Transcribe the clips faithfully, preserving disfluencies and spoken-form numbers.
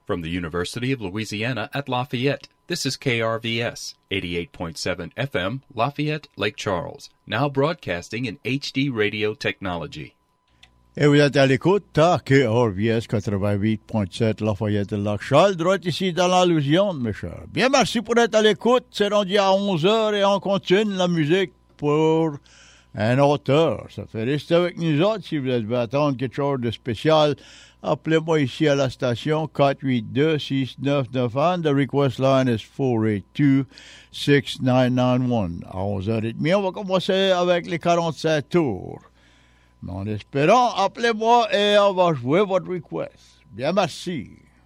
From the University of Louisiana at Lafayette, this is K R V S, eighty-eight point seven F M, Lafayette, Lake Charles, now broadcasting in H D radio technology. Et vous êtes à l'écoute à K R V S quatre-vingt-huit point sept Lafayette Lac Charles, droit ici dans la Louisiane, mes chers. Bien, merci pour être à l'écoute. C'est rendu à onze heures et on continue la musique pour un auteur. Ça fait rester avec nous autres. Si vous devez attendre quelque chose de spécial, appelez-moi ici à la station quatre huit deux, six neuf neuf un. The request line is four eight two, six nine nine one. À onze heures trente, on va commencer avec les quarante-cinq tours. Mais en espérant, appelez-moi et on va jouer votre request. Bien, merci.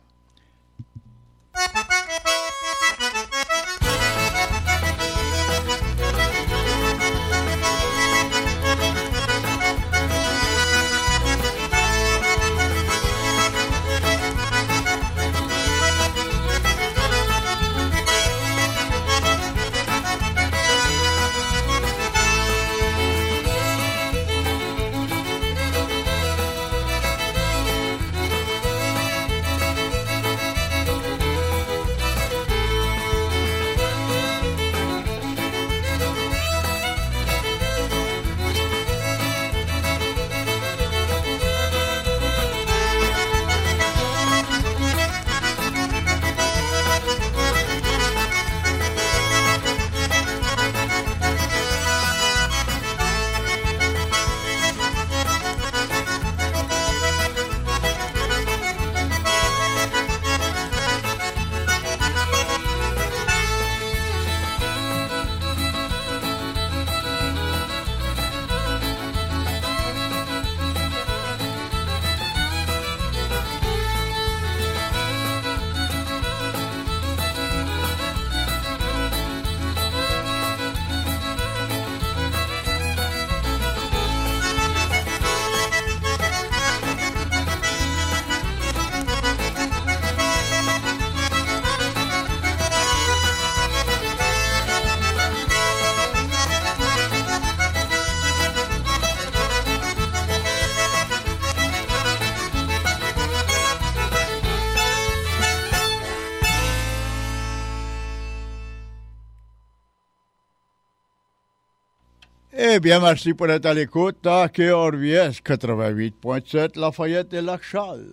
Eh bien, merci pour être à l'écoute à K R V S quatre-vingt-huit point sept Lafayette et Lac Charles.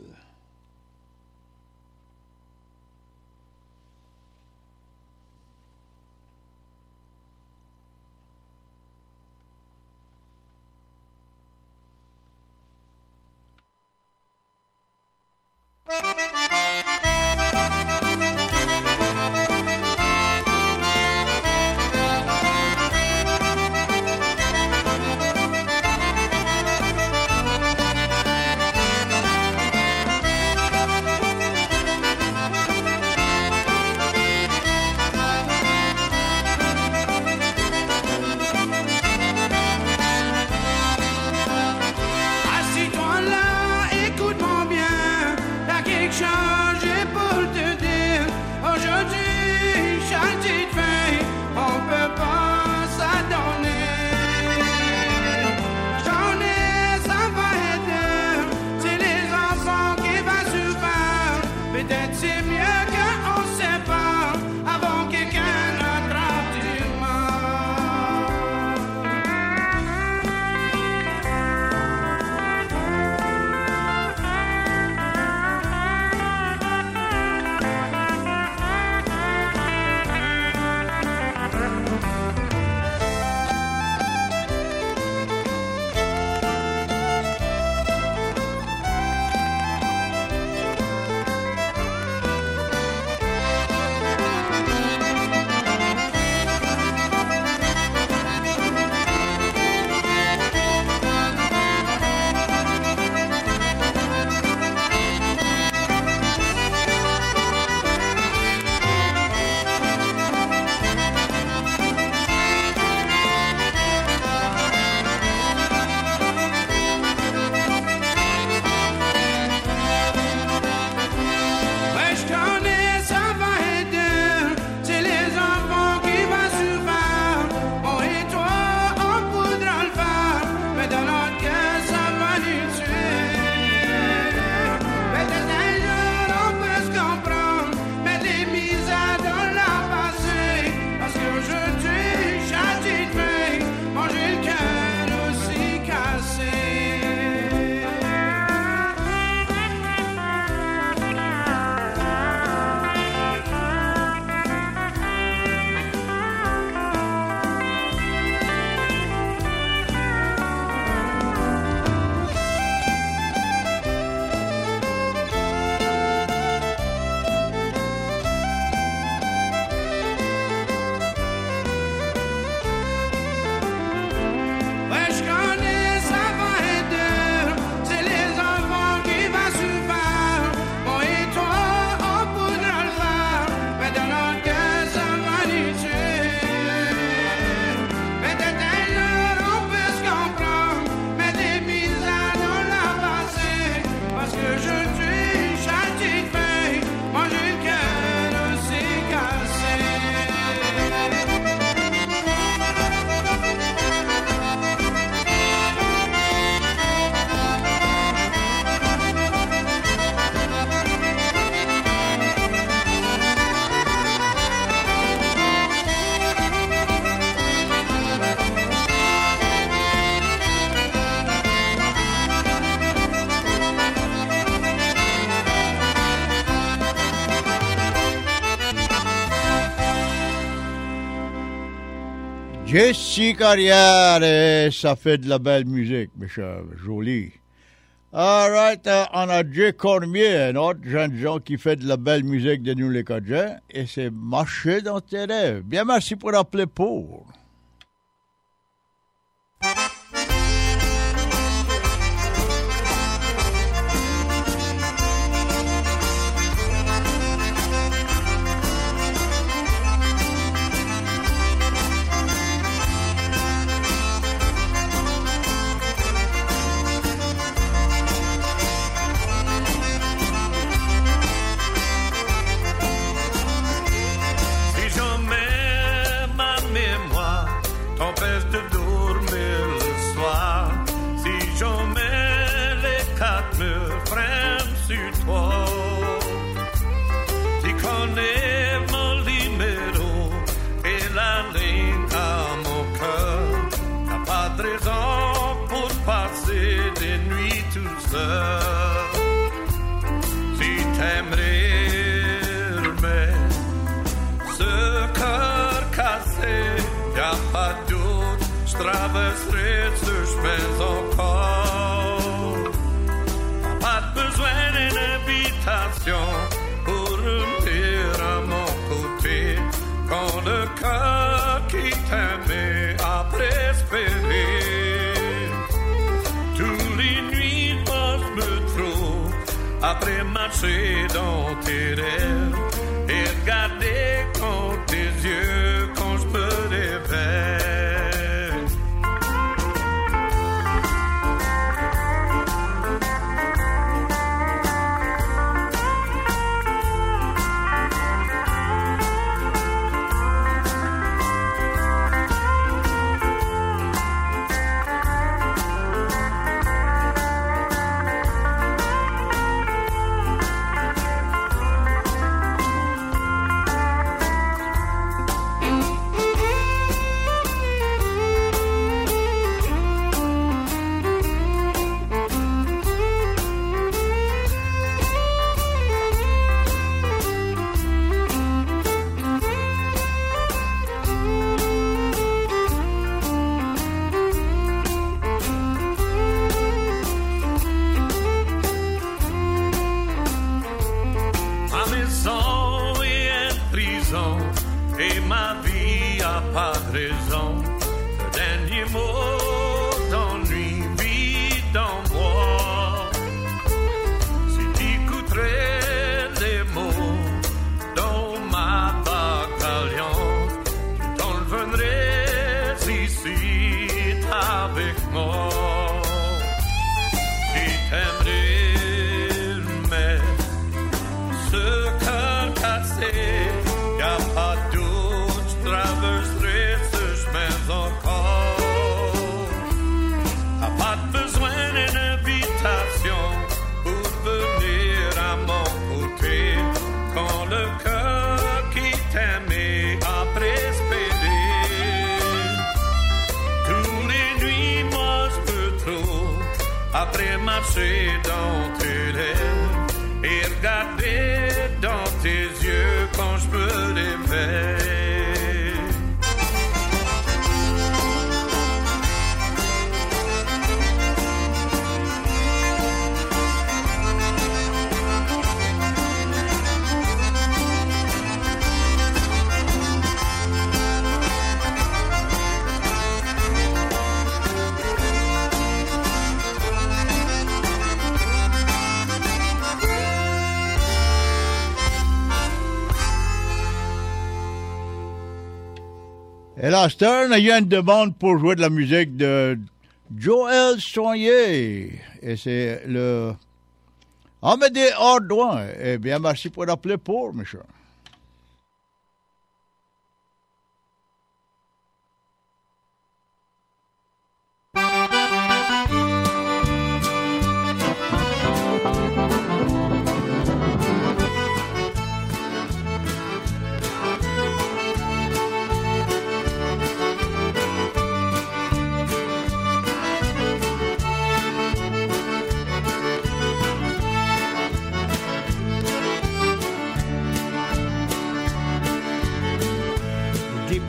Assis-toi là, écoute-moi bien, y'a quelque Jessie Carrière, et ça fait de la belle musique, mes chers, joli. All right, uh, on a Jay Cormier, un autre jeune gens qui fait de la belle musique de nous les Cajun, et c'est marché dans tes rêves. Bien, merci pour appeler pour. Traverserai ce chemin encore. Pas besoin d'une invitation pour venir à mon côté. Quand le cœur qui t'aimait a espérer. Tous les nuits, moi je me trouve après marcher dans tes rêves et regarder dans tes yeux quand je me réveille. Marcher dans tes lèvres et regarder dans tes yeux quand je me réveille. Et là, Stern, il y a une demande pour jouer de la musique de Joël Soigné. Et c'est le Amédée Ardouin. Eh bien, merci pour l'appeler pour, monsieur.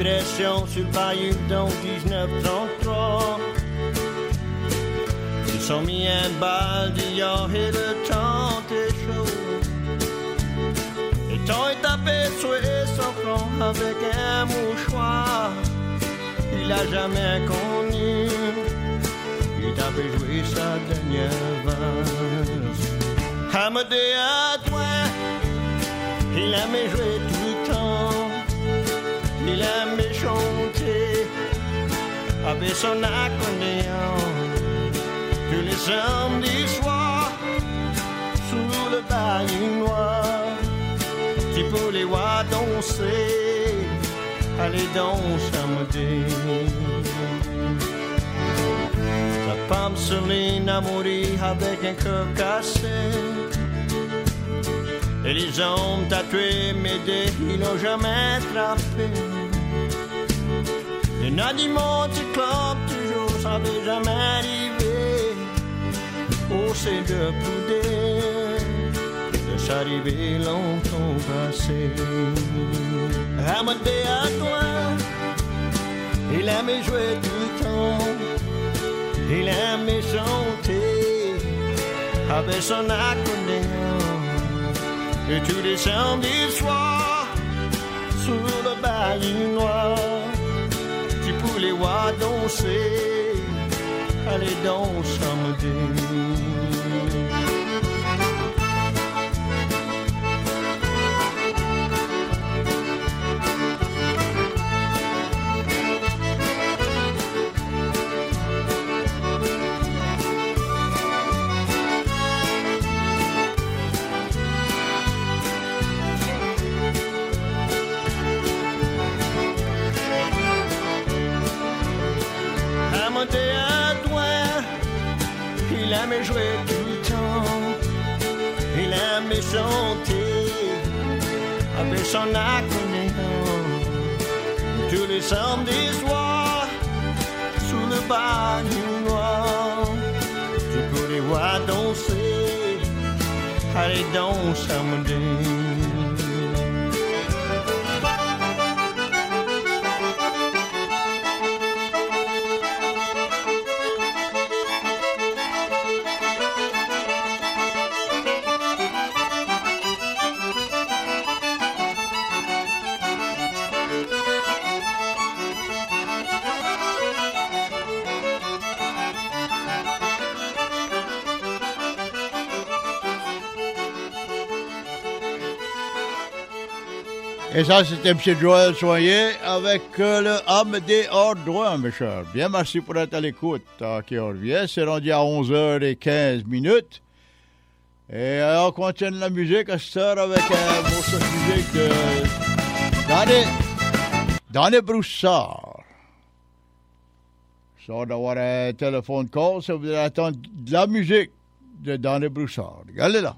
Impression sur le bayou dans dix-neuf trente-trois. Ils sont mis un bal d'hier et le temps est chaud. Et tant est tapé sur son front avec un mouchoir. Il a jamais connu. Il avait joué sa dernière valse. Amadé à toi, il aimait jouer tout le temps. Il aimait chanter avec son accordéon. Tous les samedis soirs, sous le bayou noir, tu peux les voir danser, aller danser Amadé. Sa femme Céline a mouru avec un cœur cassé. Et les hommes tatoués m'aidaient, ils n'ont jamais attrapé. Les nadiments du club toujours, ça n'avait jamais arrivé. Oh, c'est de poudre, de s'arriver longtemps passé. Amadé à toi, il aimait jouer tout le temps. Il aimait chanter avec son accordéon. Et tous les samedis soirs, sous le bayou noir, tu peux les voir danser, aller danser Amadé. Il aimait jouer tout le temps, il aimait chanter avec son accordéon. Tous les samedis soirs, sous le bayou noir, tu peux les voir danser, aller danser Amadé. Et ça, c'était M. Joël Soyer avec euh, le Amadé hors droit, mes chers. Bien, merci pour être à l'écoute. Qui revient, c'est rendu à onze heures quinze minutes. Et euh, on continue la musique à cette heure avec un morceau de musique de Danny, Danny Broussard. Ça d'avoir un téléphone call, ça vous allez attendre de la musique de Danny Broussard. Regardez là.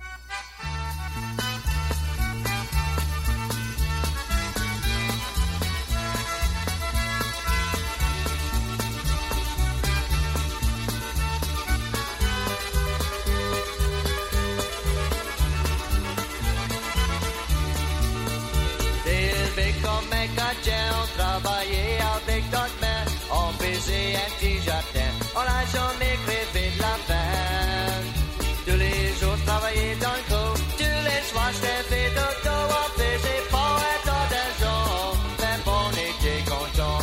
Travailler avec d'autres mains, on faisait un petit jardin, on a jamais crevé de la faim. Tous les jours travailler dans le coup, tous les soirs j'étais fait dodo, on faisait pas un tas d'argent, mais on était contents.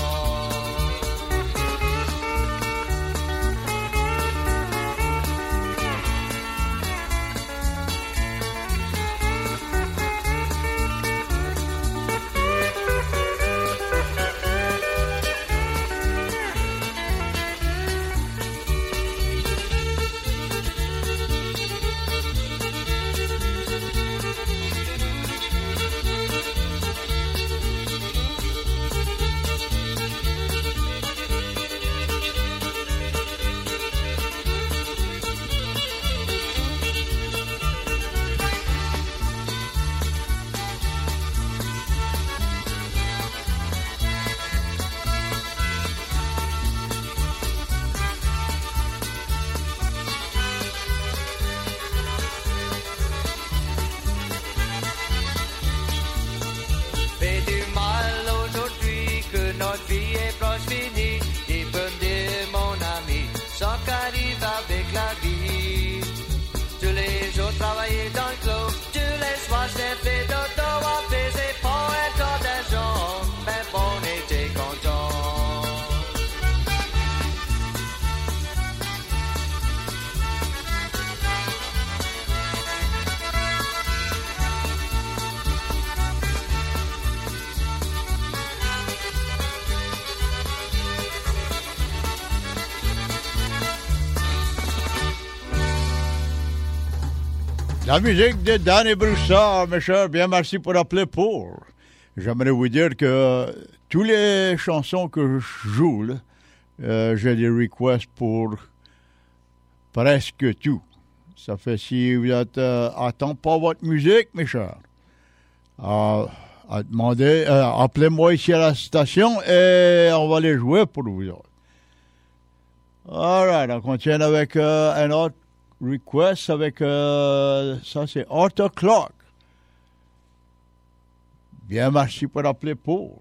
La musique de Danny Broussard, mes chers, bien merci pour appeler pour. J'aimerais vous dire que toutes les chansons que je joue, là, euh, j'ai des requests pour presque tout. Ça fait si vous êtes euh, attend pas votre musique, mes chers, euh, à demander, euh, appelez-moi ici à la station et on va les jouer pour vous autres. All right, on continue avec euh, un autre request avec, euh, ça c'est Arthur Clarke. Bien, merci pour appeler pour.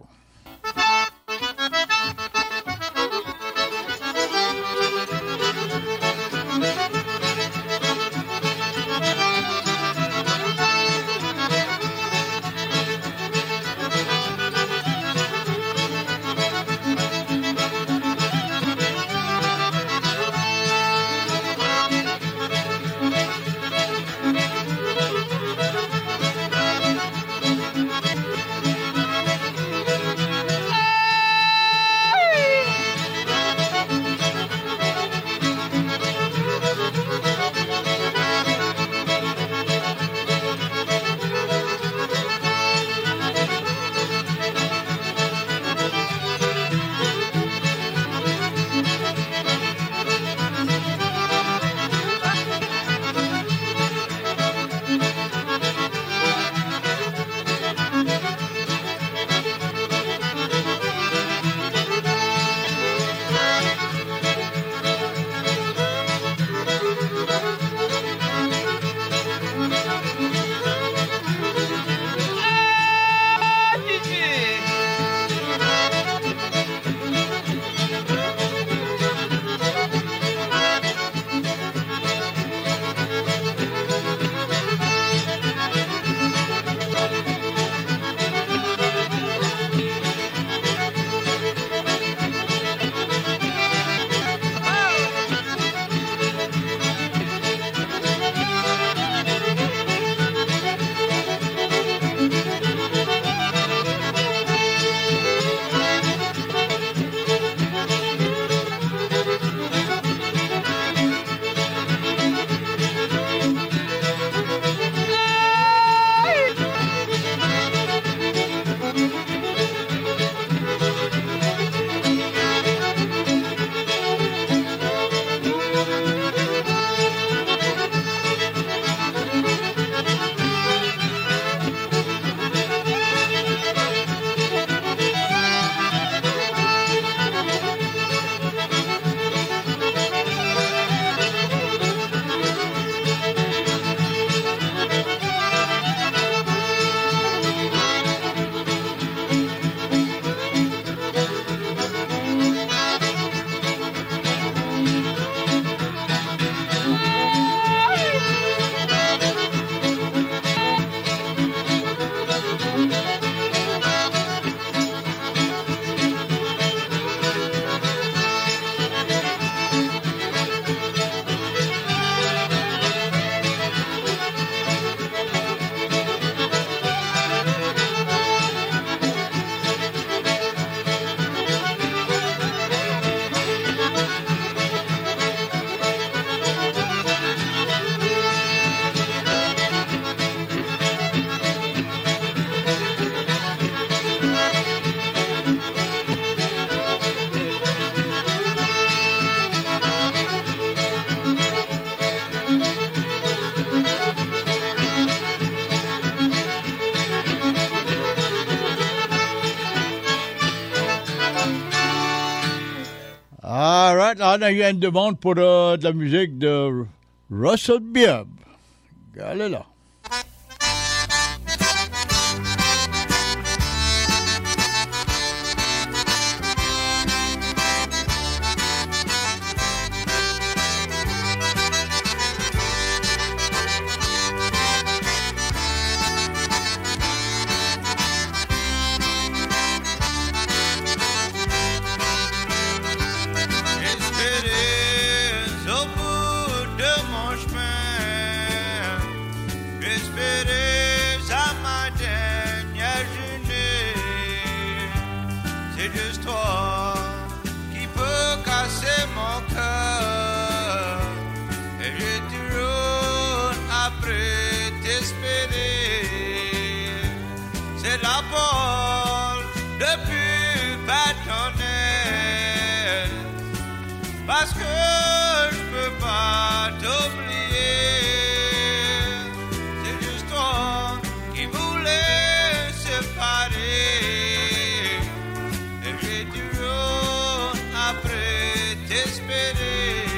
On a eu une demande pour euh, de la musique de Russell Bibb. Regardez là. Après de plus paternel, parce que je peux pas t'oublier. C'est juste toi qui voulais séparer, et j'ai toujours après t'espérer.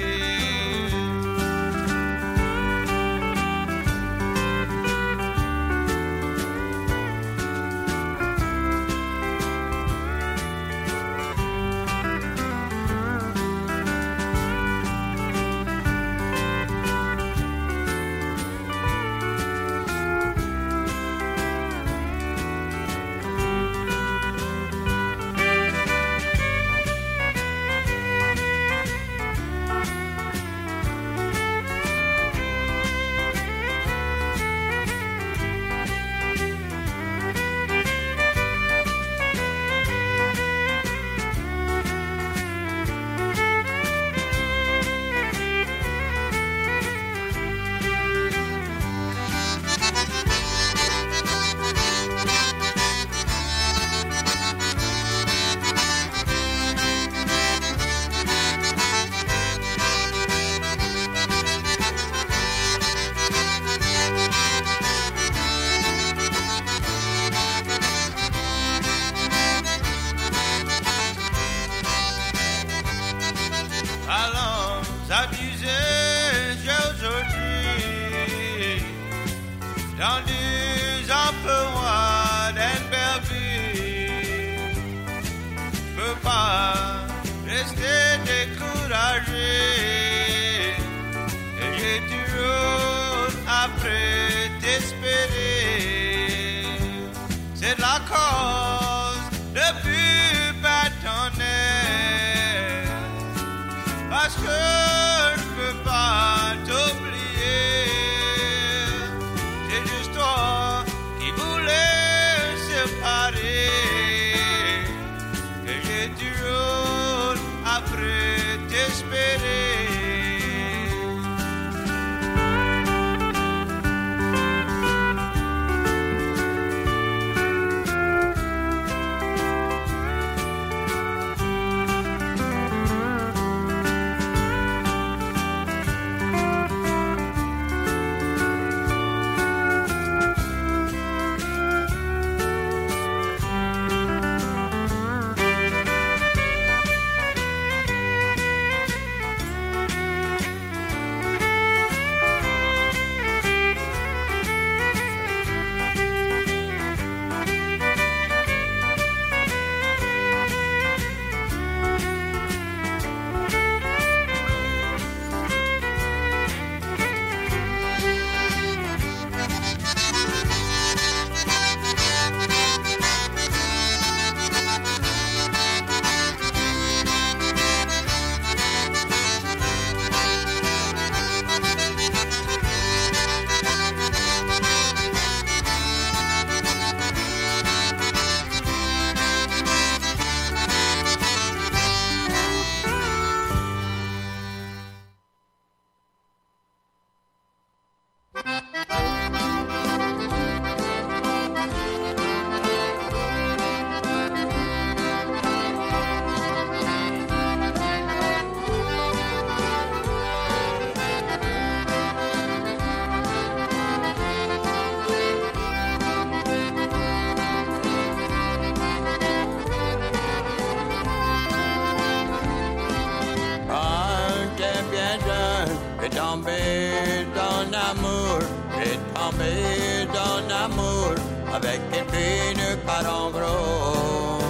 Avec une fine par en gros.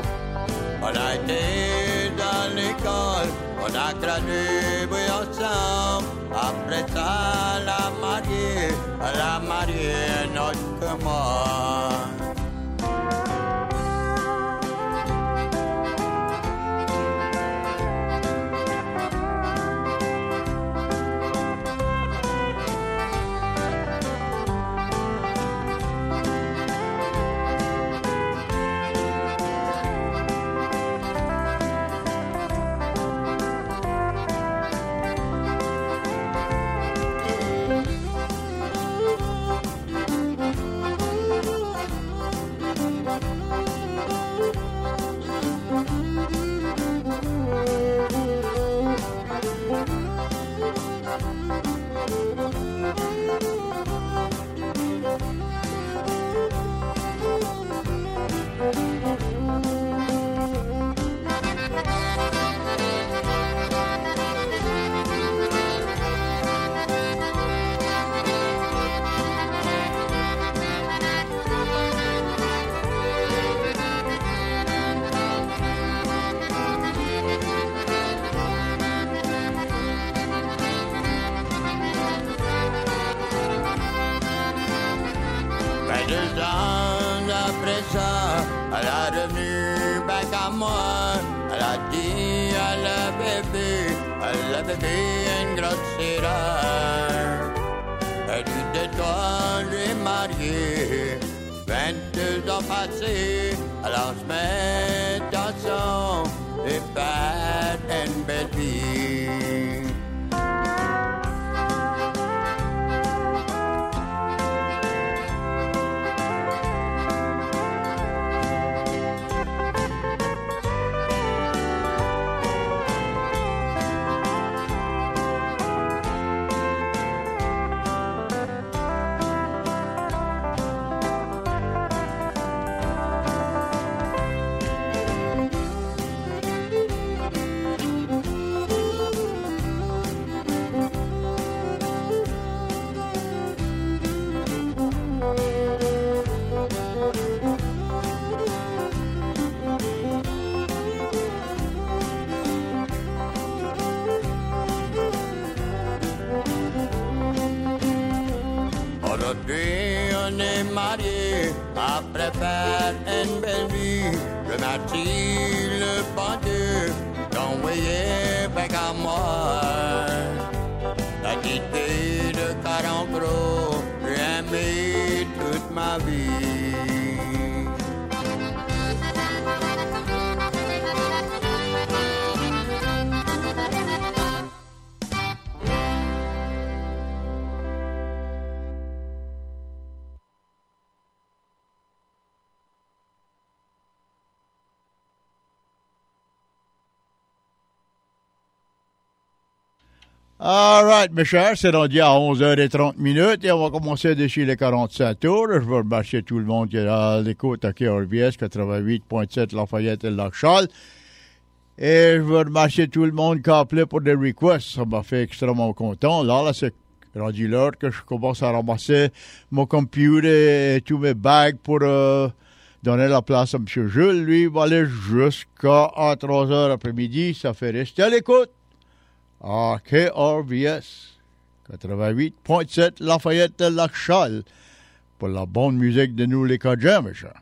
On a été dans l'école, on a gradué ensemble. Après ça, la mariée, la mariée, notre mort. venu back à moi. Elle a dit à la bébé, à la bébé une grosse sirène. Elle dit de toi, lui marié, vingt-deux ans passés, alors je mets dans son et bad and belle vie. On est marié, après faire une belle vie, remercie le bon Dieu d'envoyer back à moi. La petite fille de quarante gros, j'ai aimé toute ma vie. All right, mes chers, c'est rendu à onze heures trente minutes et on va commencer d'ici les quarante-cinq tours. Je veux remercier tout le monde qui est à l'écoute à K R V S quatre-vingt-huit point sept Lafayette et Lac-Charles. Et je veux remercier tout le monde qui a appelé pour des requests. Ça m'a fait extrêmement content. Là, là, c'est rendu l'heure que je commence à ramasser mon computer et tous mes bags pour euh, donner la place à M. Jules. Lui, il va aller jusqu'à trois heures après-midi. Ça fait rester à l'écoute. À K R V S quatre-vingt-huit point sept Lafayette et Lac-Charles pour la bonne musique de nous les Cajuns, mes chers.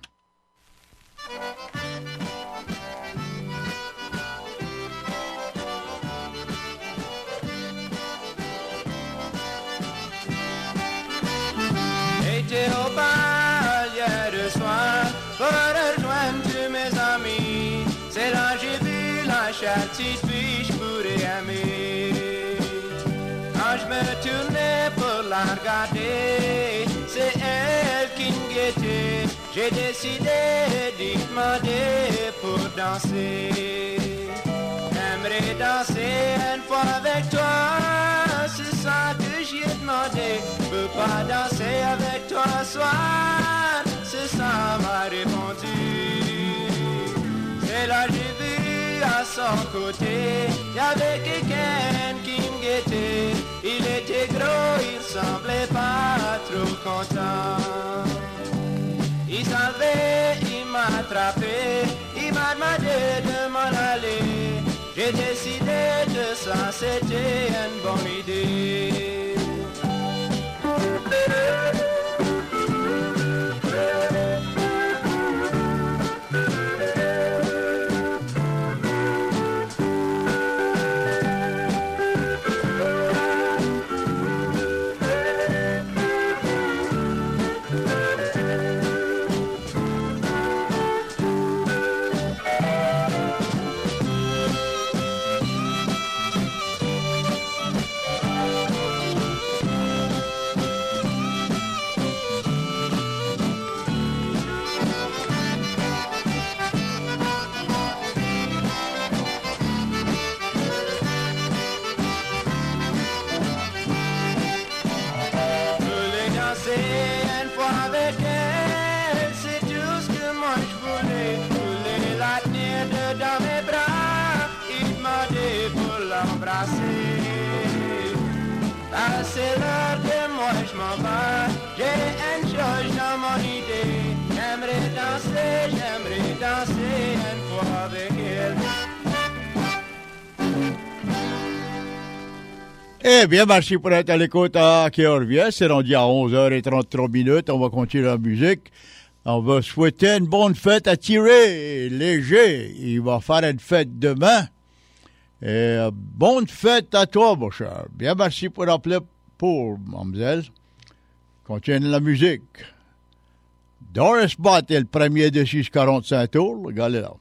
J'étais au bal hier de soir pour rejoindre tous mes amis. C'est là que j'ai vu la chère petite fille, je pourrais aimer. Quand je me tournais pour la regarder, c'est elle qui me guettait. J'ai décidé d'y demander pour danser. J'aimerais danser une fois avec toi, c'est ça que j'ai demandé. Je peux pas danser avec toi ce soir, c'est ça m'a répondu. C'est là j'ai vu à son côté, y'avait quelqu'un qui me guettait. Il était gros, il semblait pas trop content. Il s'en levait, il m'a attrapé, il m'a demandé de m'en aller. J'ai décidé de ça, c'était une bonne idée. C'est l'heure que moi je m'en vais. J'ai une chose dans mon idée. J'aimerais danser, j'aimerais danser une fois avec elle. Eh bien, merci pour être à l'écoute à K R V S. C'est rendu à onze heures trente-trois minutes. On va continuer la musique On va souhaiter une bonne fête à Thierry Léger. Il va faire une fête demain. Et euh, bonne fête à toi, mon cher. Bien, merci pour l'appeler pour, mademoiselle. Continue la musique. Doris Bott est le premier de six quarante-cinq tours. Regardez là.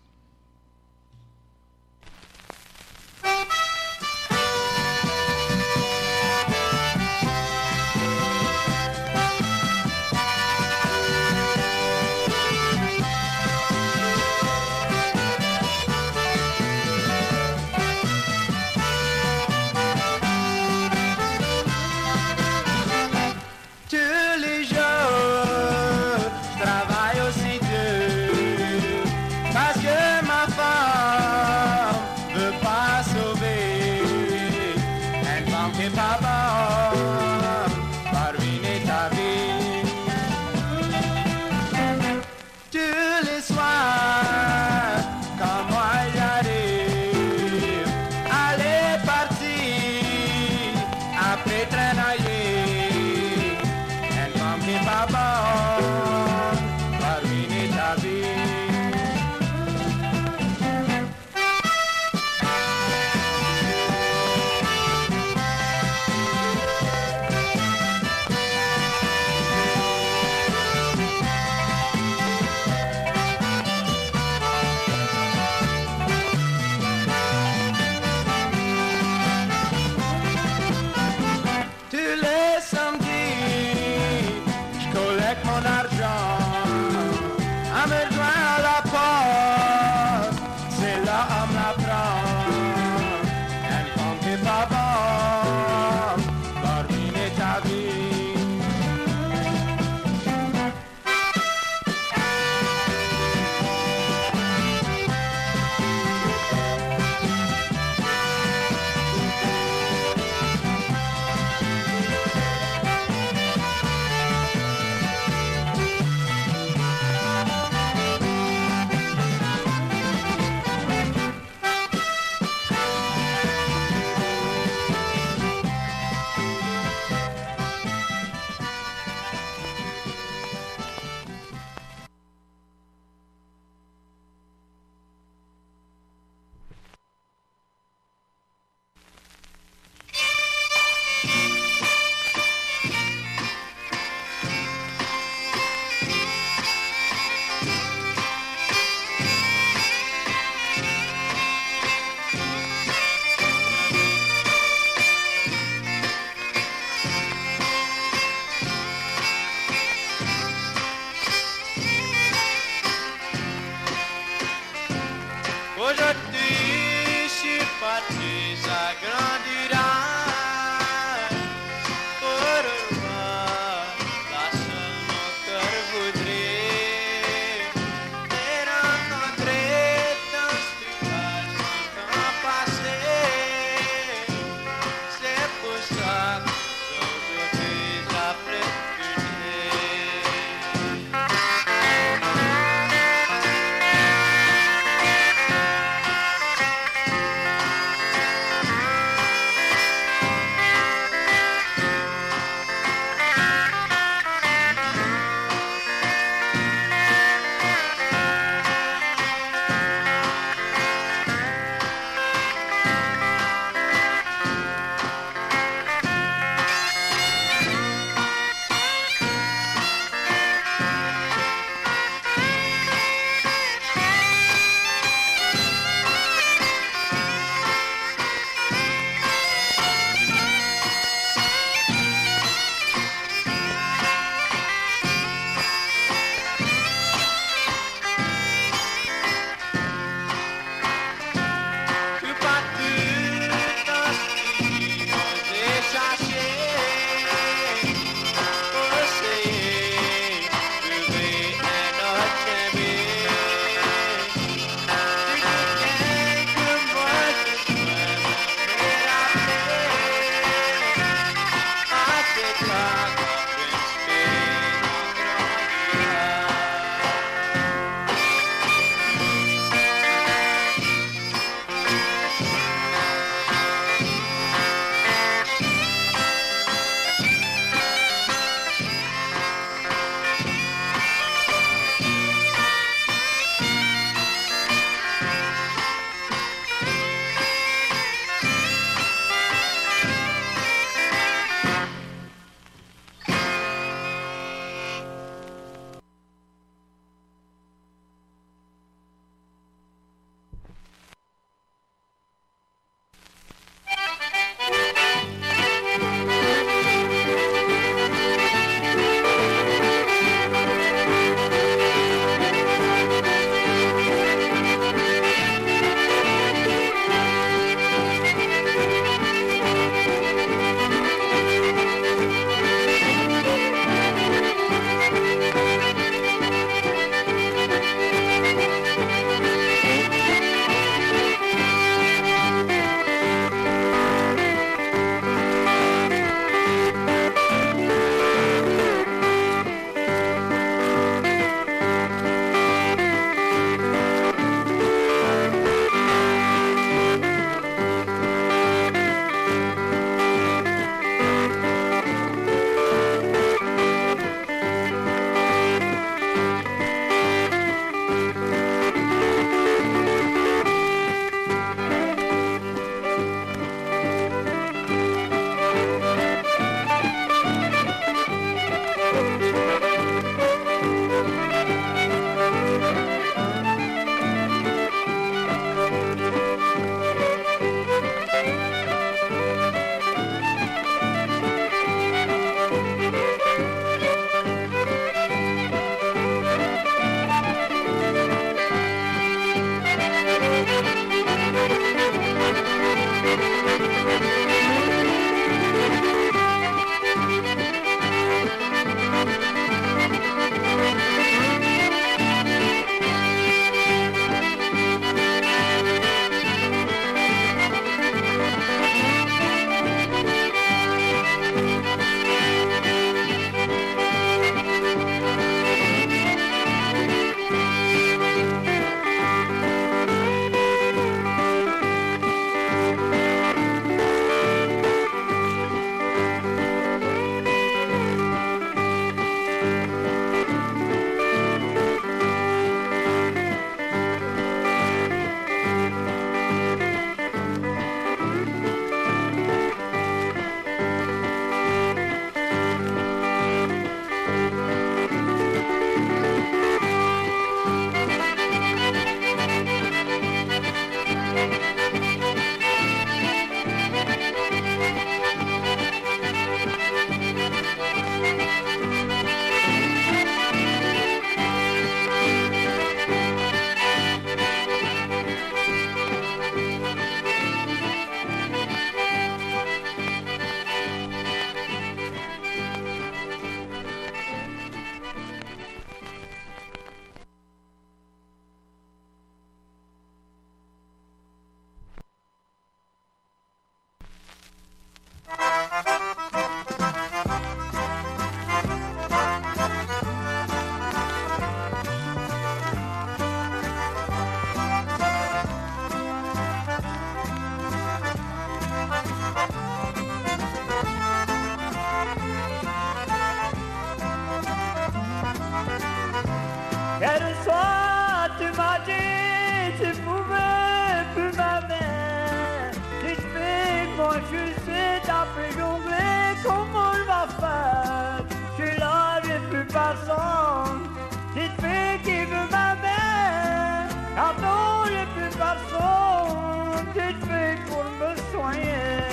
soir, tu m'as dit, tu pouvais plus m'aimer. Tu te fais, moi je sais, t'as fait jongler, comment on va faire? Je suis là, j'ai plus personne. Tu te fais qui veut m'aimer. Ah non, j'ai plus personne. Tu te fais pour me soigner.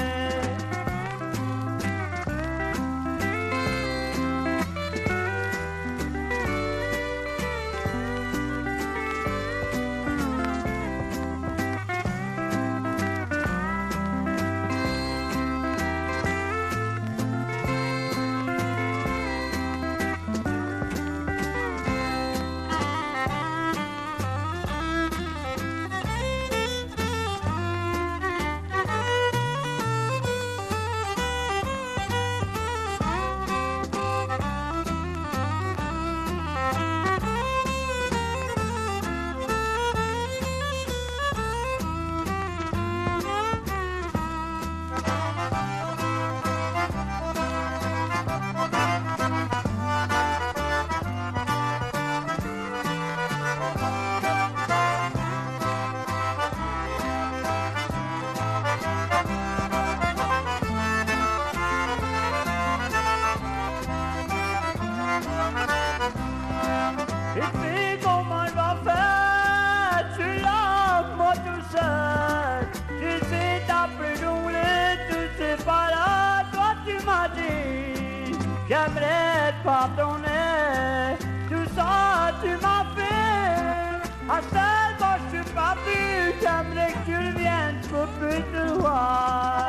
J'aimerais te pardonner tout ça tu m'as fait. À celle dont je suis parti, j'aimerais que tu reviennes pour plus te voir.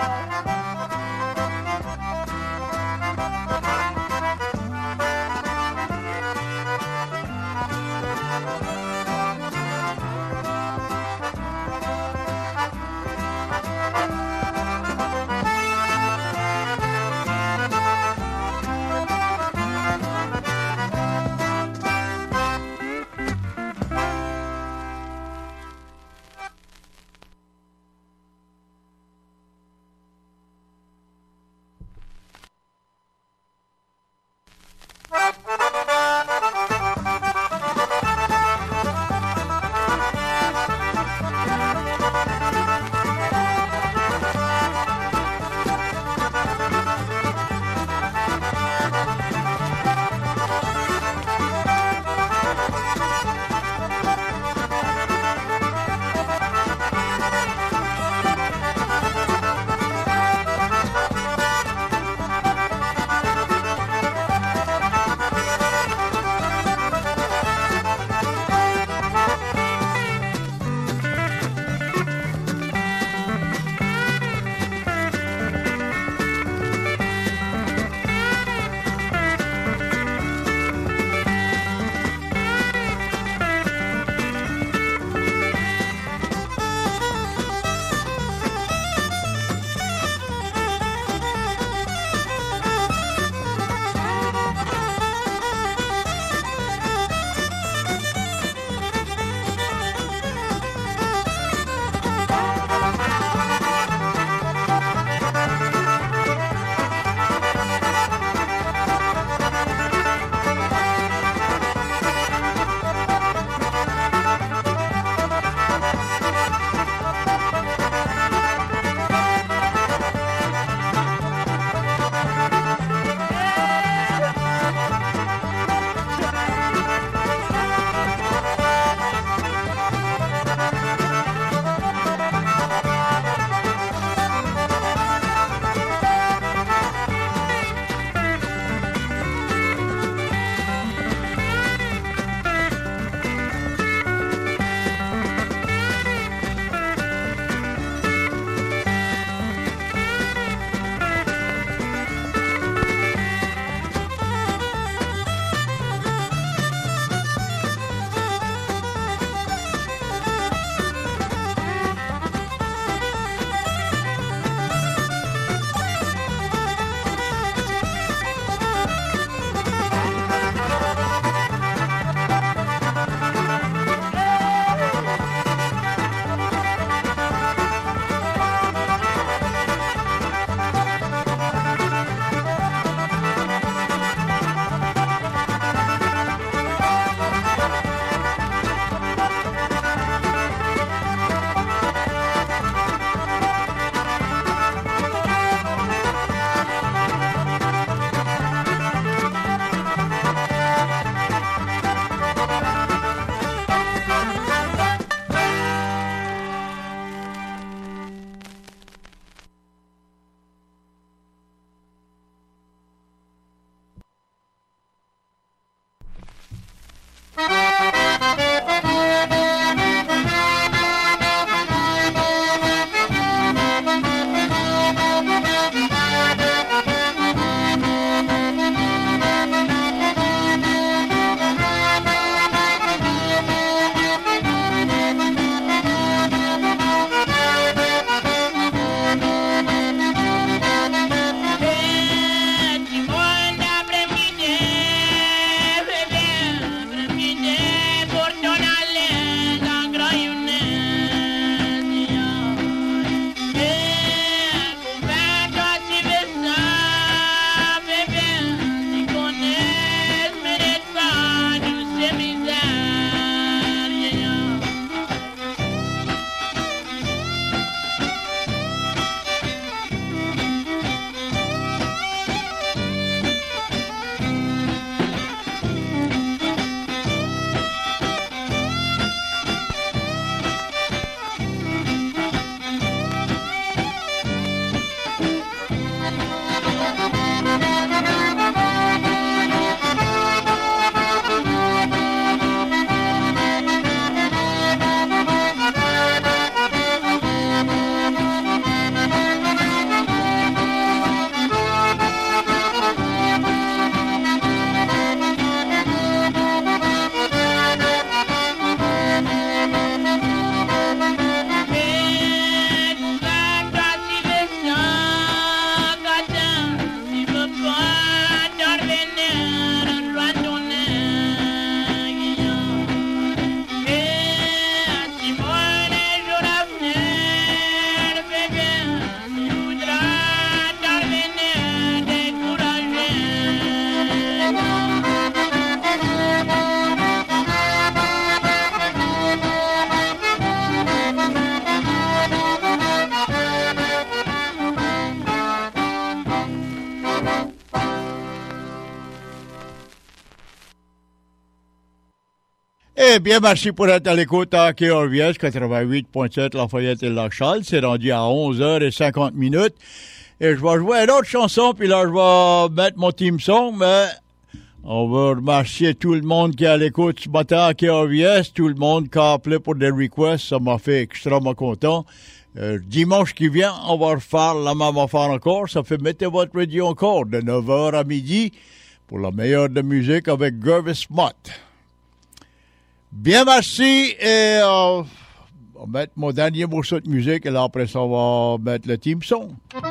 Eh bien, merci pour être à l'écoute à K R V S quatre-vingt-huit point sept Lafayette et Lac-Charles. C'est rendu à onze heures cinquante minutes. Et je vais jouer une autre chanson, puis là, je vais mettre mon team song, mais on va remercier tout le monde qui est à l'écoute ce matin à K R V S, tout le monde qui a appelé pour des requests, ça m'a fait extrêmement content. Euh, dimanche qui vient, on va refaire la même affaire encore, ça fait mettez votre radio encore de neuf heures à midi pour la meilleure de musique avec Gervis Mott. Bien, merci, et euh, on va mettre mon dernier morceau de musique, et là, après ça, on va mettre le team song.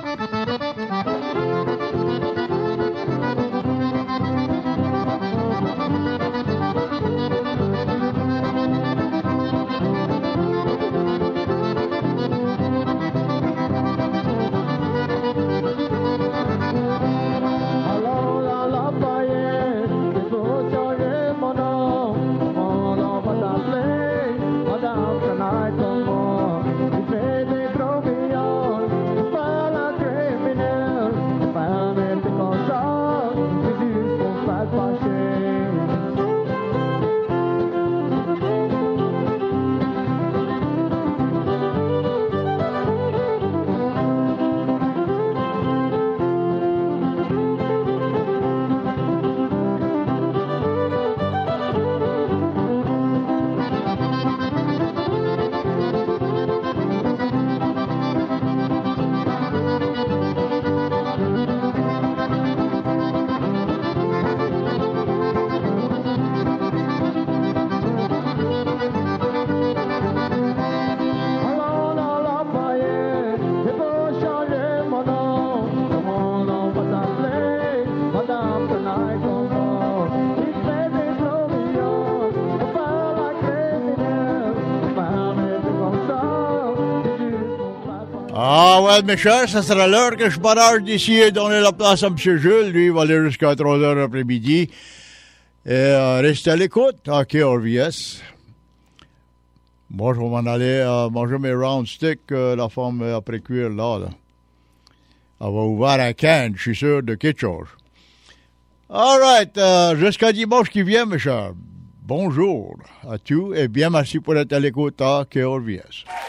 Ah ouais, mes chers, ça sera l'heure que je barrage d'ici et donner la place à M. Jules. Lui, il va aller jusqu'à trois heures l'après-midi. Et euh, restez à l'écoute à K R V S. Moi, je vais m'en aller euh, manger mes round sticks, euh, la femme après cuire là, là. Elle va ouvrir un can, je suis sûr, de quelque chose. All right, euh, jusqu'à dimanche qui vient, mes chers. Bonjour à tous et bien merci pour être à l'écoute à K R V S.